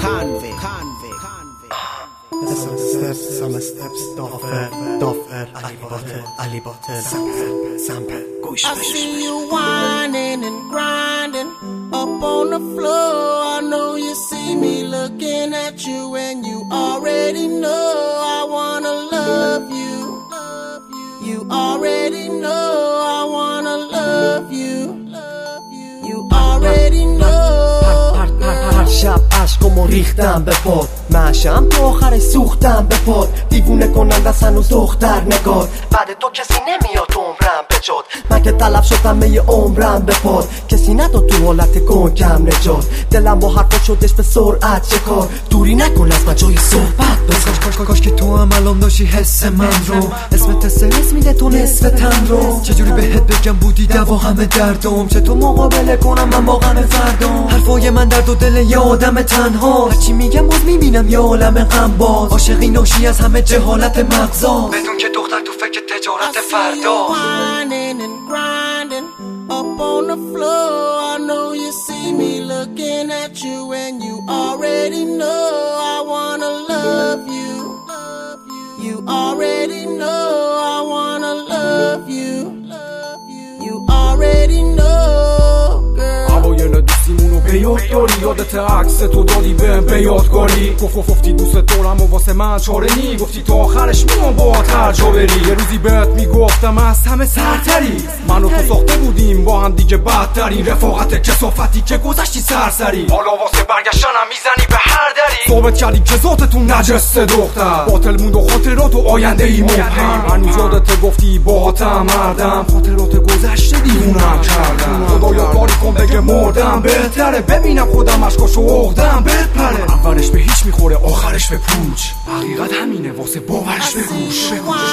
Some steps, doffer, Ali Bottle, sample, gosh. I see you whining and grinding up on the floor. I know you see me looking at you, and you already know I wanna love you. You already know I wanna love you. You already know. هر شب عشقمو ریختم به پاد، معشم تا آخرش سوختم به پاد. دیوونه کننده هنوز دختر نگار، بعد تو کسی نمیاد عمرم به جاد. من که طلب شدم می عمرم به پاد، کسی نداد تو حالت گنگم نجات. دلم با حرفا شدش به سرعت شکار، دوری نکن از من جای صحبت بذار. کاش که تو هم الان داشتی حس من رو، اسمت استرس میده تو نصف تن رو. چجوری بهت بگم بودی دوا همه دردم، چه تو مقابله کنم من با غم فردام. حرفای من درد و دل یه آدم تنها، هرچی میگم باز میبینم یه عالم غم باز. عاشقی ناشی از همه جهالت مغزا، بدون که دختر تو فکر تجارت فردا. Up on the floor, I know you see me looking at you, and you already know I wanna love you. You already know I wanna love you. You already know, girl. اوایل دوستیمونو به یاد داری، یادت عکس تو دادی به یادگاری. گفتی دوست دارم و واسه من چاره نی، گفتی تا آخرش میام با هر جا بری. یه روزی بهت میگفتم از همه سرتری، من و تو ساخته بودیم با هم دیگه بدترین. رفاقت کسافتی که گذشتی سرسری، حالا واسه برگشتنم میزنی به هر دری. ثابت کردی که ذاتتون نجسته دختر، باطل موند و خاطرات و آینده ای مبهم. هنوز یادت گفتی باهاتم مردم، خاطرات گذشته دیوونم کردم. خدایا کاری کن بگه مردم بهتره، ببینم خودم اشکاشو اغدم بپره. اولش به هیچ میخوره آخرش به پوچ، حقیقت همینه واسه باورش به گوش.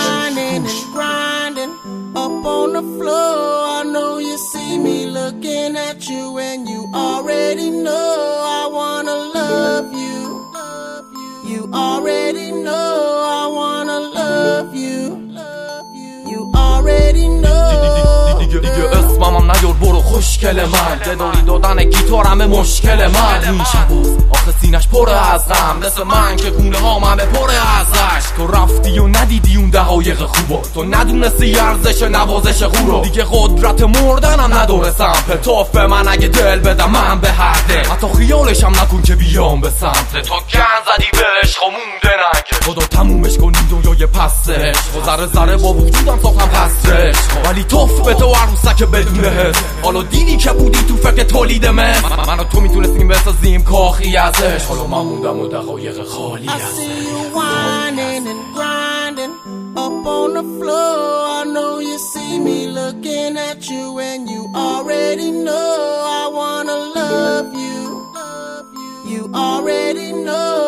Up on the floor, I know you see me looking at you, and you already know I wanna love you. You already know I wanna love you. You already know. دیگه اسمم نیار برو خوشگل من، دداری دادن گیتارم مشکل من. این شباز آخه سینش پره از غم، مثل من که گونه هام همه پره از عشق. تو رفتی و ندیدی اون دقایق خوبا، تو ندونستی ارزش نوازش غورا. دیگه قدرت مردنم نداره سمت توف من، اگه دل بدم من به حده. حتی خیالشم نکن که بیام به سمت تو. گن زدی به عشق و مونده نگه، خدا تمومش کنیم دنیای پسش. و ذره ذره با وجودم ساختم قصرش، ولی توف به تو عروسک بدون حس. حالا دیدی که بودی تو فکر تولید من و تو میتونستیم بسازیم کاخی ازش. حالا من موندم و دقایق خالی ازش. Up on the floor, I know you see me looking at you, and you already know I wanna love you. You already know